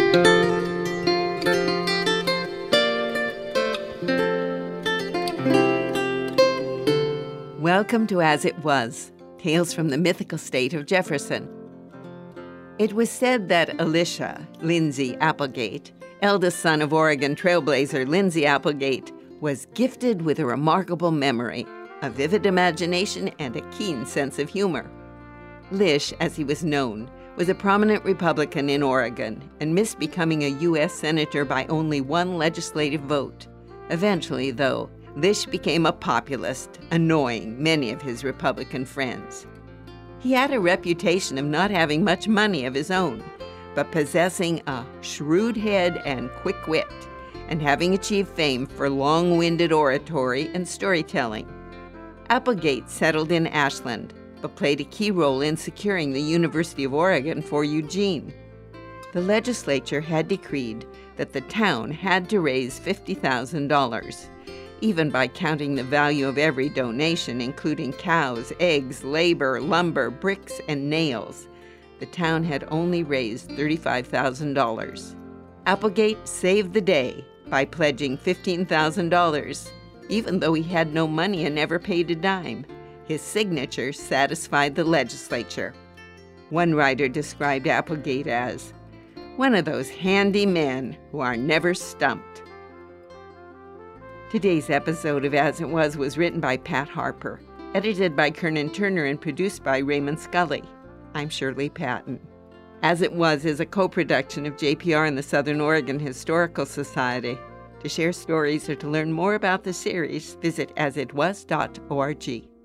Welcome to As It Was, Tales from the Mythical State of Jefferson. It was said that Elisha Lindsay Applegate, eldest son of Oregon trailblazer Lindsay Applegate, was gifted with a remarkable memory, a vivid imagination, and a keen sense of humor. Lish, as he was known, was a prominent Republican in Oregon and missed becoming a U.S. Senator by only one legislative vote. Eventually, though, Lish became a populist, annoying many of his Republican friends. He had a reputation of not having much money of his own, but possessing a shrewd head and quick wit, and having achieved fame for long-winded oratory and storytelling. Applegate settled in Ashland, but played a key role in securing the University of Oregon for Eugene. The legislature had decreed that the town had to raise $50,000, even by counting the value of every donation, including cows, eggs, labor, lumber, bricks, and nails. The town had only raised $35,000. Applegate saved the day by pledging $15,000. Even though he had no money and never paid a dime, his signature satisfied the legislature. One writer described Applegate as one of those handy men who are never stumped. Today's episode of As It Was written by Pat Harper, edited by Kernan Turner, and produced by Raymond Scully. I'm Shirley Patton. As It Was is a co-production of JPR and the Southern Oregon Historical Society. To share stories or to learn more about the series, visit asitwas.org.